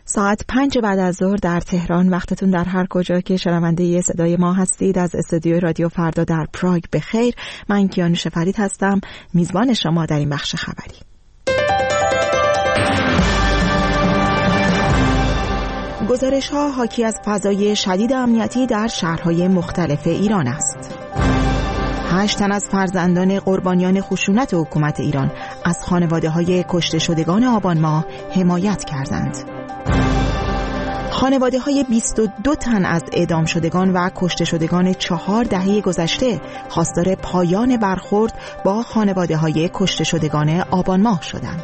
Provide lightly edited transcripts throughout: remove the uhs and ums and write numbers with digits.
ساعت 5 بعد از ظهر در تهران، وقتتون در هر کجا که شنونده صدای ما هستید از استودیوی رادیو فردا در پراگ بخیر. من کیانوش فرید هستم، میزبان شما در این بخش خبری. گزارش‌ها حاکی از فضای شدید امنیتی در شهرهای مختلف ایران است. 8 تن از فرزندان قربانیان خشونت حکومت ایران از خانواده‌های کشته شدگان آبان ماه حمایت کردند. خانواده‌های 22 تن از اعدام شدگان و کشته شدگان 4 دهه گذشته خواستار پایان برخورد با خانواده‌های کشته شدگان آبان ماه شدند.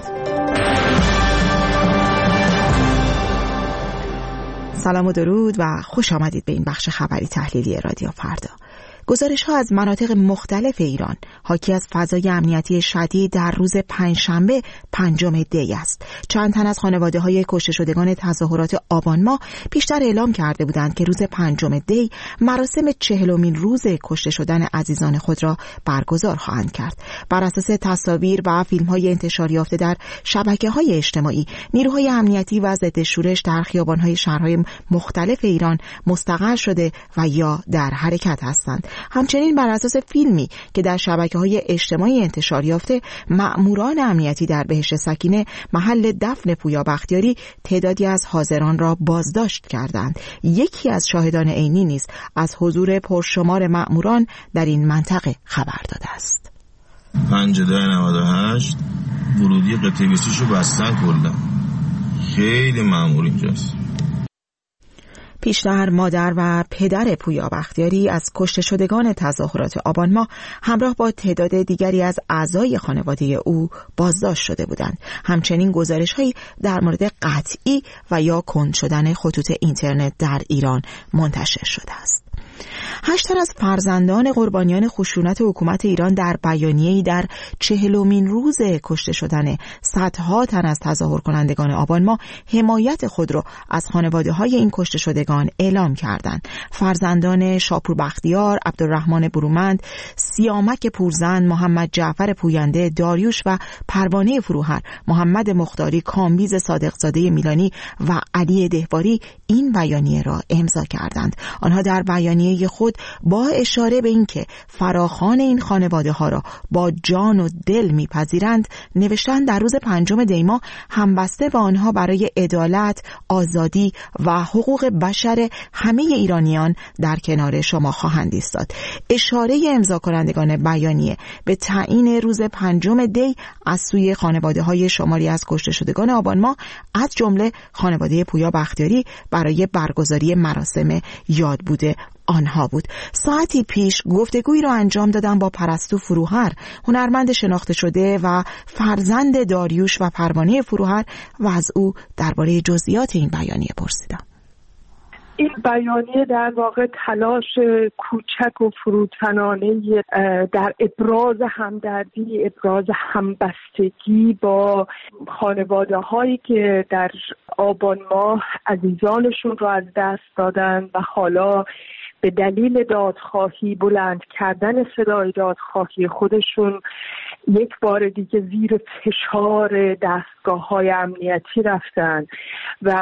سلام و درود و خوش آمدید به این بخش خبری تحلیلی رادیو فردا. گزارش‌ها از مناطق مختلف ایران حاکی از فضای امنیتی شدید در روز پنجشنبه 5 دی است. چند تن از خانواده‌های کشته شدگان تظاهرات آبان ماه پیشتر اعلام کرده بودند که روز 5 دی مراسم 40مین روز کشته شدن عزیزان خود را برگزار خواهند کرد. بر اساس تصاویر و فیلم‌های انتشار یافته در شبکه‌های اجتماعی، نیروهای امنیتی و ضد شورش در خیابان‌های شهرهای مختلف ایران مستقر شده و یا در حرکت هستند. همچنین بر اساس فیلمی که در شبکه‌های اجتماعی انتشار یافته، مأموران امنیتی در بهشت سکینه محل دفن پویا بختیاری تعدادی از حاضران را بازداشت کردند. یکی از شاهدان عینی نیز از حضور پرشمار مأموران در این منطقه خبر داده است. 5/10/98 ورودی قطعه 20 رو بستن کلا. خیلی مأمور اینجاست. پیشتر مادر و پدر پویا بختیاری از کشته شدگان تظاهرات آبان ماه همراه با تعداد دیگری از اعضای خانواده او بازداشت شده بودند. همچنین گزارش‌هایی در مورد قطعی و یا کند شدن خطوط اینترنت در ایران منتشر شده است. 8 تن از فرزندان قربانیان خشونت حکومت ایران در بیانیه‌ای در 40مین روز کشته شدن صدها تن از تظاهر کنندگان آبان ماه حمایت خود را از خانواده‌های این کشته شدگان اعلام کردند. فرزندان شاپور بختیار، عبدالرحمن برومند، سیامک پورزن، محمد جعفر پوینده، داریوش و پروانه فروهر، محمد مختاری، کامبیز صادقزاده میلانی و علی دهواری این بیانیه را امضا کردند. آنها در بیانیه خود با اشاره به اینکه فراخوان این خانواده ها را با جان و دل میپذیرند نوشتند در روز 5 دی ماه همبسته با آنها برای عدالت، آزادی و حقوق بشر همه ایرانیان در کنار شما خواهند ایستاد. اشاره امضا کنندگان بیانیه به تعیین روز 5 دی از سوی خانواده های شماری از کشته شدگان آبان ماه از جمله خانواده پویا بختیاری برای برگزاری مراسم یادبود آنها بود. ساعتی پیش گفتگویی را انجام دادم با پرستو فروهر، هنرمند شناخته شده و فرزند داریوش و پروانه فروهر، و از او درباره جزئیات این بیانیه پرسیدم. این بیانیه در واقع تلاش کوچک و فروتنانه در ابراز همدردی، ابراز همبستگی با خانواده هایی که در آبان ماه عزیزانشون را از دست دادن و حالا به دلیل دادخواهی، بلند کردن صدای دادخواهی خودشون یک بار دیگه زیر فشار دستگاه‌های امنیتی رفتن و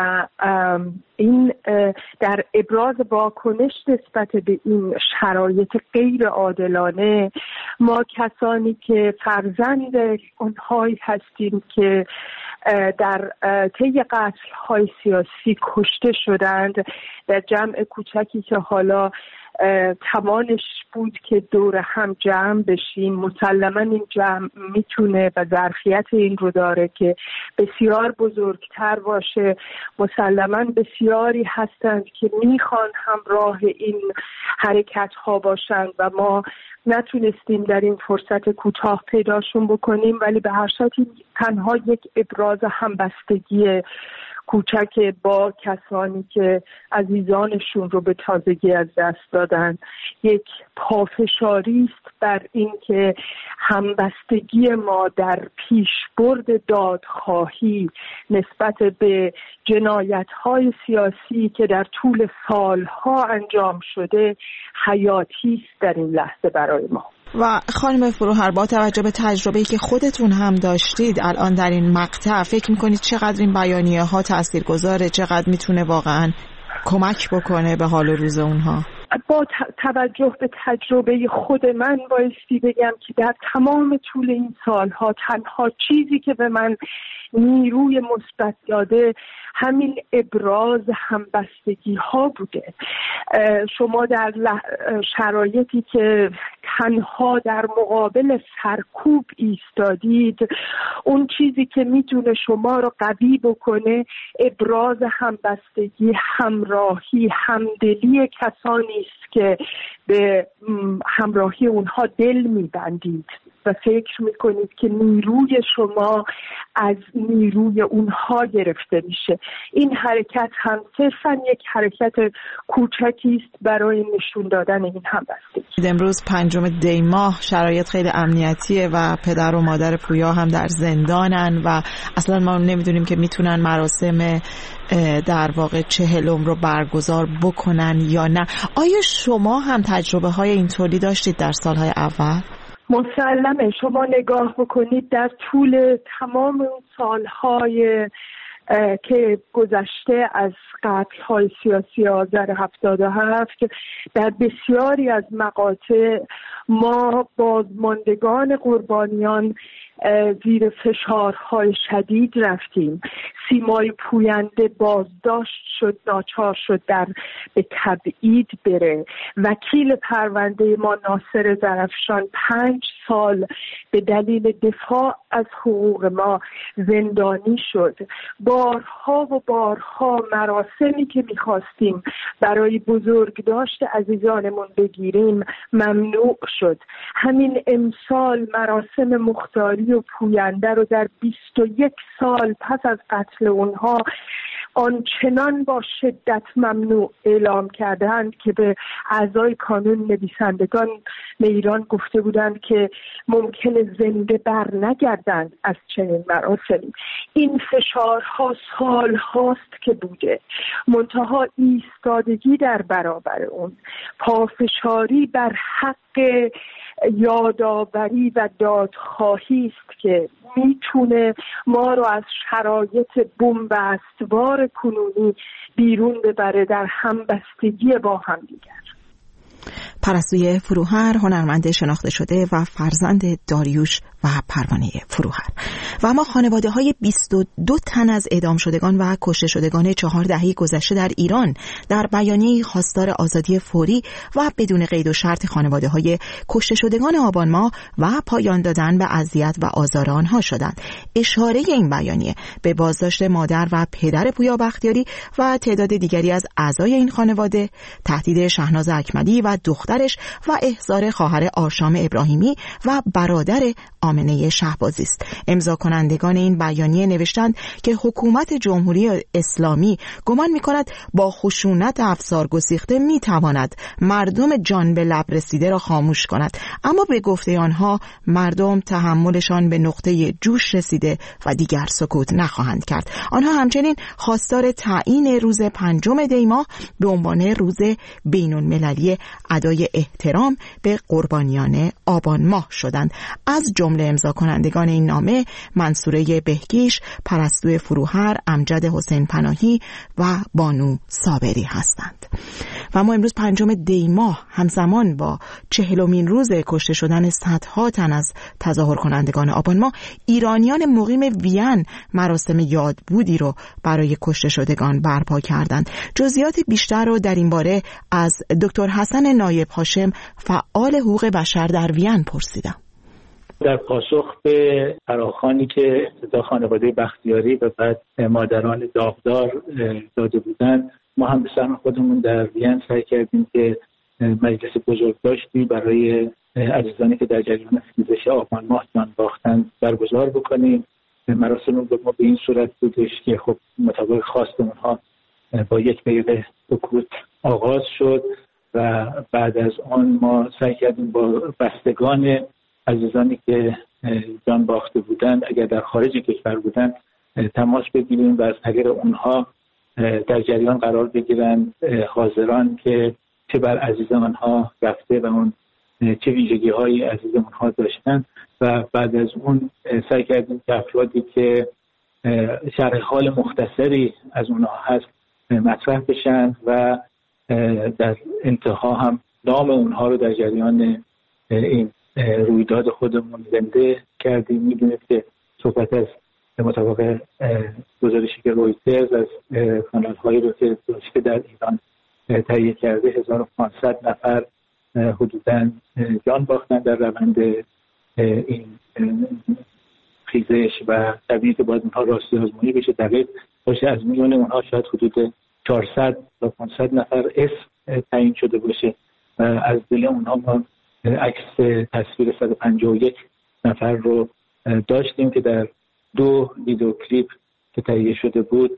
این در ابراز واکنش نسبت به این شرایط غیر عادلانه ما کسانی که فرزند اونهایی هستیم که در طی قتل‌های سیاسی کشته شدند، در جمع کوچکی که حالا توانش بود که دور هم جمع بشیم، مسلماً این جمع میتونه و ظرفیت این رو داره که بسیار بزرگتر باشه. مسلماً بسیاری هستند که میخوان همراه این حرکت ها باشند و ما نتونستیم در این فرصت کوتاه پیداشون بکنیم، ولی به هر صورت تنها یک ابراز همبستگی کوچک با کسانی که عزیزانشون رو به تازگی از دست دادن، یک پافشاری است بر این که همبستگی ما در پیشبرد دادخواهی نسبت به جنایت‌های سیاسی که در طول سالها انجام شده حیاتی است در این لحظه برای ما. و خانم فروهر، با توجه به تجربه‌ای که خودتون هم داشتید الان در این مقطع، فکر می‌کنید چقدر این بیانیه‌ها تاثیرگذاره، چقدر میتونه واقعاً کمک بکنه به حال و روز اونها؟ با توجه به تجربه خود من بایستی بگم که در تمام طول این سالها تنها چیزی که به من نیروی مثبت داده همین ابراز همبستگی ها بوده. شما در شرایطی که تنها در مقابل سرکوب ایستادید، اون چیزی که میتونه شما رو قوی بکنه ابراز همبستگی، همراهی، همدلی کسانی است که به همراهی اونها دل میبندید و فکر میکنید که نیروی شما از نیروی اونها گرفته میشه. این حرکت هم صرفاً یک حرکت کوچکی است برای نشون دادن این همبستگی. امروز 5 دی ماه، شرایط خیلی امنیتیه و پدر و مادر پویا هم در زندانن و اصلا ما نمیدونیم که میتونن مراسم در واقع 40م رو برگزار بکنن یا نه. آیا شما هم تجربه های اینطوری داشتید در سالهای اول؟ مسلمه. شما نگاه بکنید در طول تمام اون سالهای که گذشته از قتل‌های سیاسی آذر 77 در بسیاری از مقاطع ما بازماندگان قربانیان زیر فشارهای شدید رفتیم. سیمای پوینده بازداشت شد، ناچار شد به تبعید بره. وکیل پرونده ما ناصر ظرفشان 5 سال به دلیل دفاع از حقوق ما زندانی شد. بارها و بارها مراسمی که می‌خواستیم برای بزرگداشت عزیزانمون بگیریم ممنوع شد. همین امسال مراسم مختاری و پوینده رو در 21 سال پس از قتل اونها آنچنان با شدت ممنوع اعلام کردند که به اعضای کانون نویسندگان ایران گفته بودند که ممکنه زنده بر نگردند از چنین مراسمی. این فشارها سال هاست که بوده، منتها ایستادگی در برابر اون، پافشاری بر حق یادآوری و دادخواهی است که میتونه ما رو از شرایط بن‌بستوار کنونی بیرون ببره در همبستگی با هم دیگر. پرستوی فروهر، هنرمند شناخته شده و فرزند داریوش و پروانه فروهر. و اما خانواده های 22 تن از اعدام شدگان و کشته شدگان 4 دهه گذشته در ایران در بیانیه خواستار آزادی فوری و بدون قید و شرط خانواده های کشته شدگان آبان ماه و پایان دادن به اذیت و آزار آنها شدند. اشاره این بیانیه به بازداشت مادر و پدر پویا بختیاری و تعداد دیگری از اعضای این خانواده، تهدید شهناز اکملی و دخترش و احضار خواهر آرشام ابراهیمی و برادر آمنه شهبازی است. امضا کنندگان این بیانیه نوشتند که حکومت جمهوری اسلامی گمان می‌کند با خشونت افسار گسیخته می‌تواند مردم جان به لب رسیده را خاموش کند، اما به گفته آنها مردم تحملشان به نقطه جوش رسیده و دیگر سکوت نخواهند کرد. آنها همچنین خواستار تعیین روز 5 دی ماه به عنوان روز بین‌المللی ادای احترام به قربانیان آبان ماه شدند. از جمله امضا کنندگان این نامه منصوره بهگیش، پرستوی فروهر، امجد حسین پناهی و بانو صابری هستند. و ما امروز 5 دی ماه همزمان با 40مین روز کشته شدن صدها تن از تظاهر کنندگان آبان ماه، ایرانیان مقیم وین مراسم یادبودی رو برای کشته شدگان برپا کردند. جزئیات بیشتر رو در این باره از دکتر حسن نایب هاشم، فعال حقوق بشر در وین پرسیدم. در پاسخ به فراخوانی که ابتدا خانواده بختیاری و بعد مادران داغدار داده بودند، ما هم به سهم خودمون در وین سعی کردیم که مجلس بزرگداشتی برای عزیزانی که در جریان سوزش آبان ماه جان باختند برگزار بکنیم. مراسم ما به این صورت بودش که خب مطابق خواست اونها با 1 دقیقه سکوت آغاز شد و بعد از آن ما سعی کردیم با بستگان عزیزانی که جان باخته بودند اگر در خارج کشور بودند تماس بگیریم و از طریق اونها در جریان قرار بگیرند، حاضران که چه بر عزیزان آنها رفته و اون چه ویژگی هایی عزیزمون ها داشتن و بعد از اون سعی کردیم که افرادی که شرح حال مختصری از اونها هست مطرح بشن و در انتها هم نام اونها رو در جریان این رویداد خودمون زنده کردیم. میدونید که صحبت از مطابق گزارشی که رویترز از کانال هایی رو که در ایران تهیه کرده 1500 نفر حدوداً جان باختن در روند این خیزش و طبیعی که باید اونها راستی آزمایی بشه دقیق باشه. از میون اونها شاید حدود 400 تا 500 نفر اسم تعیین شده باشه و از دل اونها ما عکس تصویر 151 نفر رو داشتیم که در 2 ویدیو کلیپ که تهیه شده بود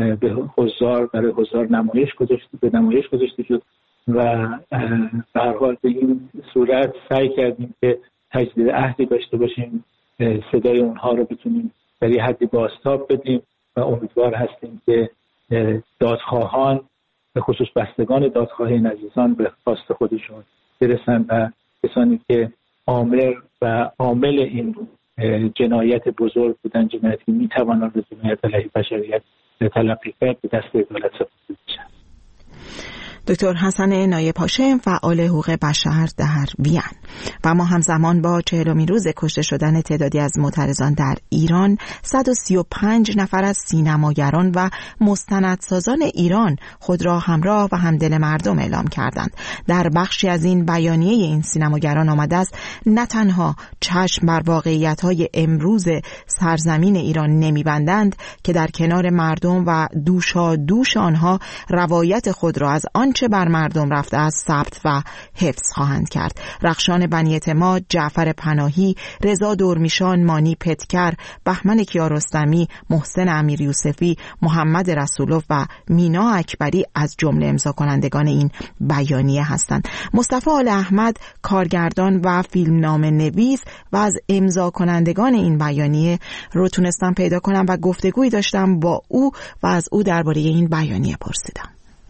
برای حضار نمایش گذاشته شد و به هر حال به این صورت سعی کردیم که تجدید عهدی داشته باشیم، صدای اونها رو بتونیم در یه حدی بازتاب بدیم و امیدوار هستیم که دادخواهان به خصوص بستگان دادخواه این عزیزان به خواست خودشون برسن و کسانی که آمر و عامل این جنایت بزرگ بودن، جنایتی که میتوانند به جنایت علیه بشریت تلقی کرد، به دست عدالت سپرده بشن. دکتر حسن نایب هاشم فعال حقوق بشر در وین. و ما همزمان با 40مین روز کشته شدن تعدادی از معترضان در ایران 135 نفر از سینماگران و مستندسازان ایران خود را همراه و همدل مردم اعلام کردند. در بخشی از این بیانیه این سینماگران آمده است نه تنها چشم بر واقعیت‌های امروز سرزمین ایران نمی‌بندند که در کنار مردم و دوش آنها روایت خود را از آنچه بر مردم رفته است ثبت و حفظ خواهند کرد. رخشان بنی اعتماد، جعفر پناهی، رضا دورمیشان، مانی پتکر، بهمن کیارستمی، محسن امیر یوسفی، محمد رسولوف و مینا اکبری از جمله امضا کنندگان این بیانیه هستند. مصطفی آل احمد کارگردان و فیلمنامه نویس و از امضا کنندگان این بیانیه رو تونستم پیدا کنم و گفتگویی داشتم با او و از او درباره این بیانیه پرسیدم.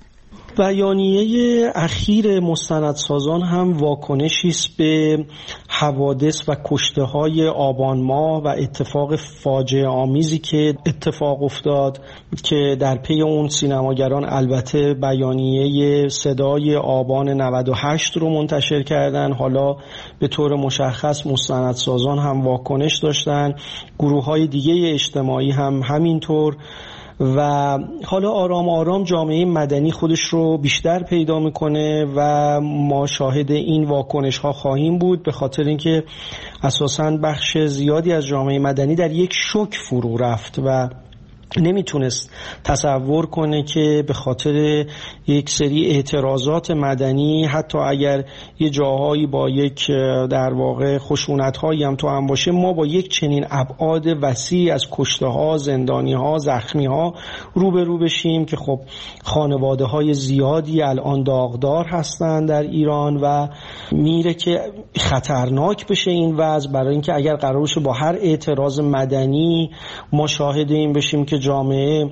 بیانیه اخیر مستندسازان هم واکنشی است به حوادث و کشته‌های آبان ماه و اتفاق فاجعه آمیزی که اتفاق افتاد که در پی اون سینماگران البته بیانیه صدای آبان 98 رو منتشر کردن. حالا به طور مشخص مستندسازان هم واکنش داشتن، گروه‌های دیگه اجتماعی هم همینطور و حالا آرام آرام جامعه مدنی خودش رو بیشتر پیدا میکنه و ما شاهد این واکنش ها خواهیم بود، به خاطر اینکه اساساً بخش زیادی از جامعه مدنی در یک شوک فرو رفت و نمیتونست تصور کنه که به خاطر یک سری اعتراضات مدنی حتی اگر یه جاهایی با یک در واقع خشونت‌هایی هم تو هم باشه ما با یک چنین ابعاد وسیع از کشته‌ها، زندانی‌ها، زخمی‌ها روبرو بشیم که خب خانواده‌های زیادی الان داغدار هستن در ایران و میره که خطرناک بشه این وضع، برای اینکه اگر قرار باشه با هر اعتراض مدنی ما شاهد این بشیم که جامعه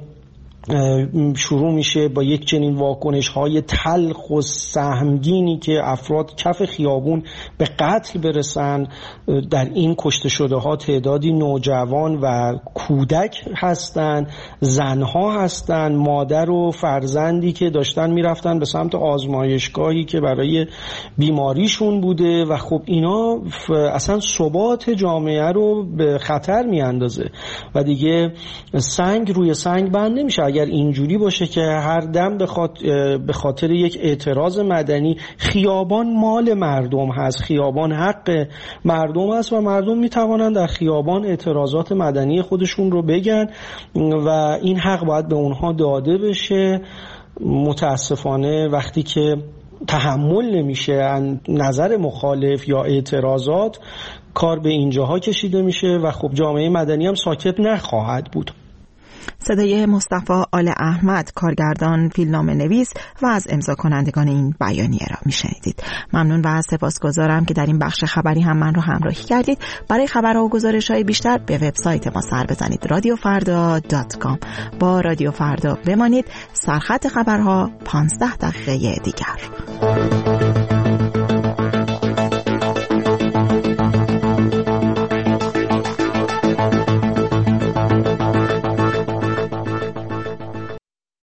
شروع میشه با یک چنین واکنش‌های تلخ و سهمگینی که افراد کف خیابون به قتل برسن. در این کشته شده ها تعدادی نوجوان و کودک هستن، زنها هستن، مادر و فرزندی که داشتن میرفتن به سمت آزمایشگاهی که برای بیماریشون بوده و خب اینا اصلا ثبات جامعه رو به خطر میاندازه و دیگه سنگ روی سنگ بند نمیشه. اگر اینجوری باشه که هر دم به خاطر یک اعتراض مدنی، خیابان مال مردم هست، خیابان حق مردم هست و مردم میتوانن در خیابان اعتراضات مدنی خودشون رو بگن و این حق باید به اونها داده بشه. متاسفانه وقتی که تحمل نمیشه نظر مخالف یا اعتراضات، کار به اینجاها کشیده میشه و خب جامعه مدنی هم ساکت نخواهد بود. صدای مصطفی آل احمد کارگردان، فیلمنامه نویس و از امضا کنندگان این بیانیه را میشنیدید. ممنون و سپاسگزارم که در این بخش خبری هم من رو همراهی کردید. برای خبرها و گزارش‌های بیشتر به وبسایت ما سر بزنید radiofarda.com. با رادیو فردا بمانید. سرخط خبرها 15 دقیقه دیگر.